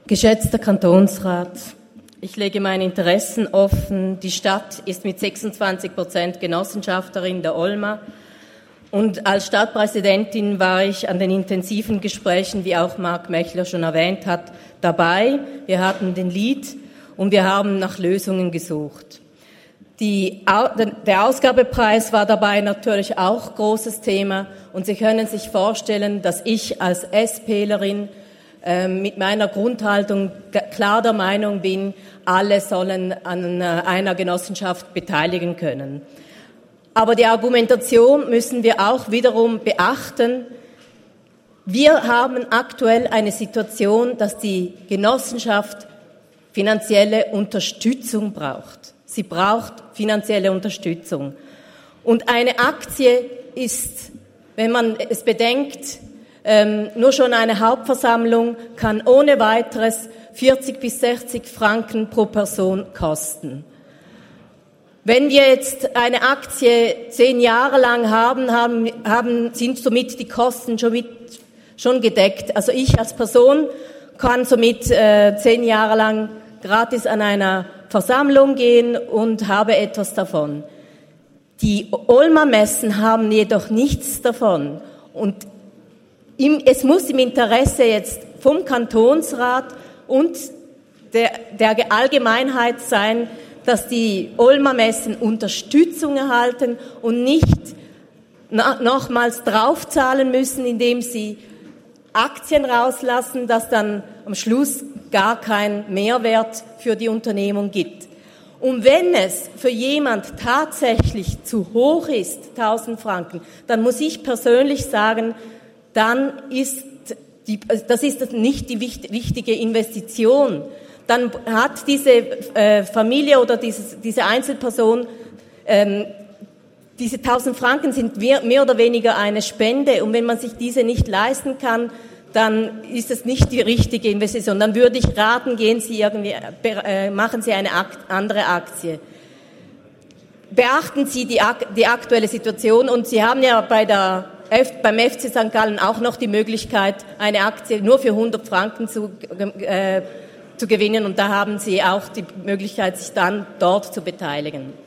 Geschätzter Kantonsrat, ich lege meine Interessen offen. Die Stadt ist mit 26% Genossenschafterin der Olma. Und als Stadtpräsidentin war ich an den intensiven Gesprächen, wie auch Marc Mechler schon erwähnt hat, dabei. Wir hatten den Lead und wir haben nach Lösungen gesucht. Der Ausgabepreis war dabei natürlich auch großes Thema. Und Sie können sich vorstellen, dass ich als SPlerin mit meiner Grundhaltung klar der Meinung bin, alle sollen an einer Genossenschaft beteiligen können. Aber die Argumentation müssen wir auch wiederum beachten. Wir haben aktuell eine Situation, dass die Genossenschaft finanzielle Unterstützung braucht. Sie braucht finanzielle Unterstützung. Und eine Aktie ist, wenn man es bedenkt, nur schon eine Hauptversammlung kann ohne weiteres 40 bis 60 Franken pro Person kosten. Wenn wir jetzt eine Aktie 10 Jahre lang sind somit die Kosten schon gedeckt. Also ich als Person kann somit 10 Jahre lang gratis an einer Versammlung gehen und habe etwas davon. Die Olma-Messen haben jedoch nichts davon. Und es muss im Interesse jetzt vom Kantonsrat und der Allgemeinheit sein, dass die Olma-Messen Unterstützung erhalten und nicht nochmals draufzahlen müssen, indem sie Aktien rauslassen, dass dann am Schluss gar kein Mehrwert für die Unternehmung gibt. Und wenn es für jemand tatsächlich zu hoch ist, 1000 Franken, dann muss ich persönlich sagen, dann das ist nicht die wichtige Investition. Dann hat diese Familie oder diese Einzelperson, diese 1000 Franken sind mehr oder weniger eine Spende. Und wenn man sich diese nicht leisten kann, dann ist es nicht die richtige Investition. Dann würde ich raten, machen Sie eine andere Aktie. Beachten Sie die aktuelle Situation und Sie haben ja beim FC St. Gallen auch noch die Möglichkeit, eine Aktie nur für 100 Franken zu gewinnen und da haben Sie auch die Möglichkeit, sich dann dort zu beteiligen.